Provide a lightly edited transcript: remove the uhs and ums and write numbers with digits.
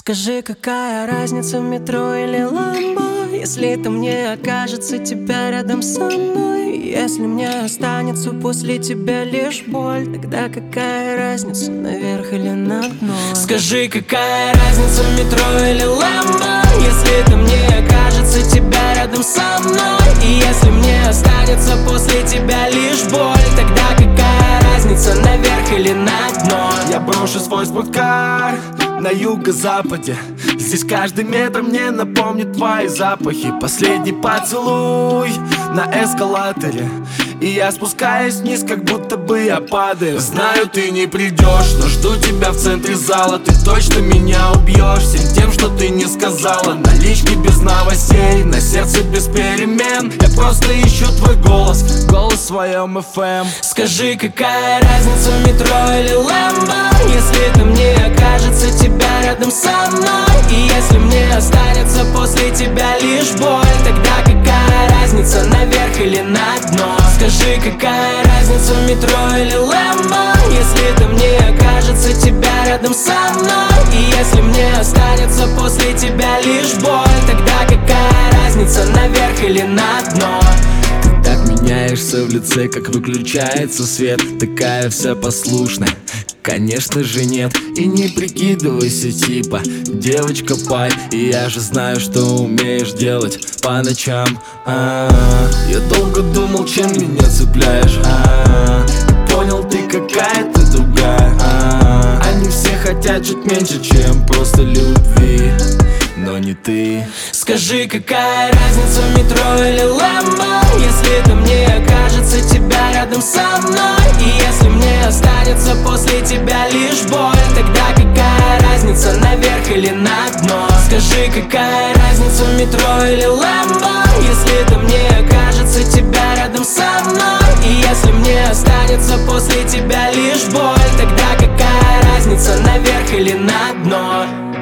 Скажи, какая разница, метро или ламбо, если там не окажется тебя рядом со мной? Если мне останется после тебя лишь боль, тогда какая разница, наверх или на дно? Скажи, какая разница, метро или ламбо, если там не окажется тебя рядом со мной? И если мне останется после тебя лишь боль, тогда какая разница, наверх или на дно? Я брошу свой спорткар на юго-западе. Здесь каждый метр мне напомнит твои запахи. Последний поцелуй на эскалаторе, и я спускаюсь вниз, как будто бы я падаю. Знаю, ты не придешь, но жду тебя в центре зала. Ты точно меня убьешь всем тем, что ты не сказала. Налички без новостей, на сердце без перемен. Я просто ищу твой голос, голос в своем FM. Скажи, какая разница, метро или ламбо, если там не окажется тебя рядом со мной? И если мне останется после тебя лишь боль, тогда какая разница, наверх или на дно? Скажи, какая разница, метро или ламбо, если там не окажется тебя рядом со мной? И если мне останется после тебя лишь боль, тогда какая разница, наверх или на дно? Так меняешься в лице, как выключается свет. Такая вся послушная, конечно же нет. И не прикидывайся типа девочка пай. И я же знаю, что умеешь делать по ночам. Я долго думал, чем меня цепляешь. Понял, ты какая-то другая. Они все хотят чуть меньше, чем просто любви, но не ты. Скажи, какая разница, метро или ламбо, если там не окажется тебя рядом со мной? И если мне останется после тебя лишь боль, тогда какая разница, наверх или на дно? Скажи, какая разница, метро или ламбо, если там не окажется тебя рядом со мной? И если мне останется после тебя лишь боль, тогда какая разница, наверх или на дно?